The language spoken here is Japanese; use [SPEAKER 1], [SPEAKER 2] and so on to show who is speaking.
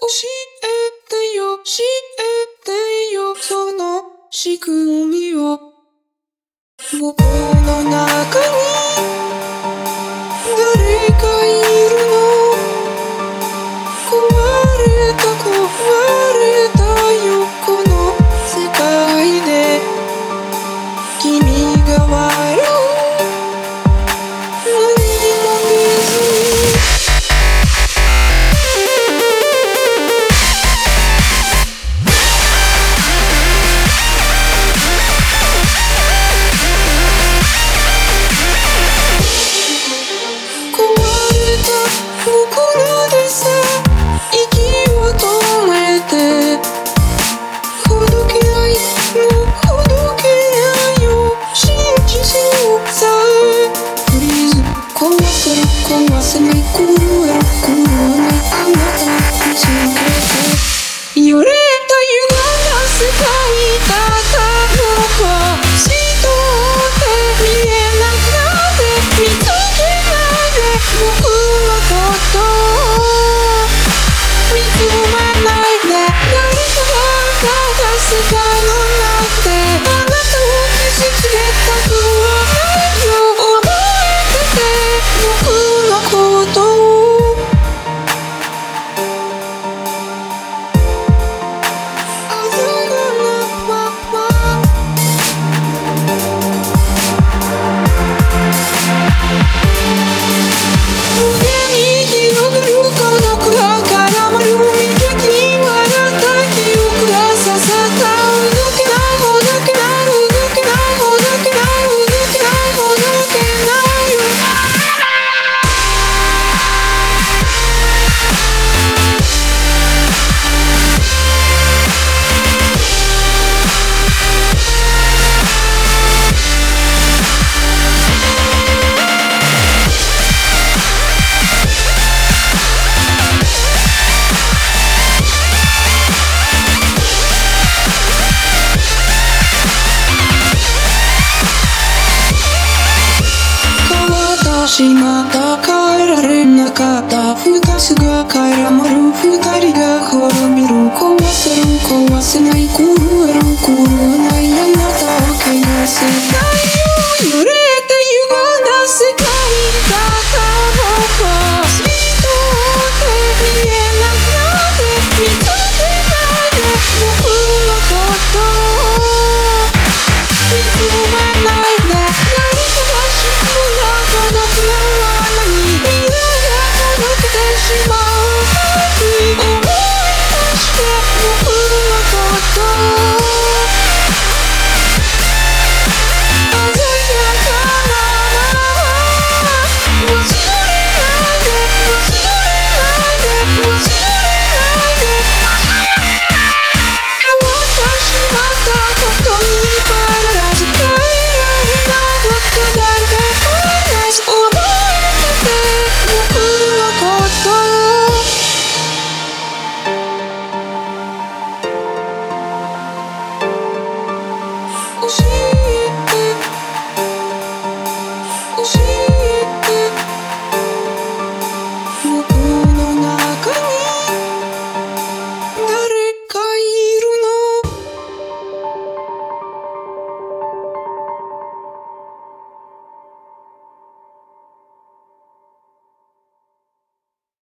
[SPEAKER 1] 教えてよ、その仕組みを。僕の中に誰かいるの。壊れたよ、この世界で。君が笑う、何も見ずに。壊れた心でさ、息を止めて。ほどけない、もうほどけないよ、真実をさ。Please 壊せない、狂わない、あなたにつけて。よれた歪んだ世界だった僕は人って見えなくなって、見つけないで僕のことを見つめないで。誰かが世界の中であなたを傷つけたくはないよ。覚えてて、僕のことを。胸に広がる孤独が絡まる。無邪気に笑った記憶が刺さった。動けない、ほどけない、動けない、ほどけない、動けない、ほどけないよ。しまった変えられなかった二つが絡まる二人が滅びる。壊せる壊せない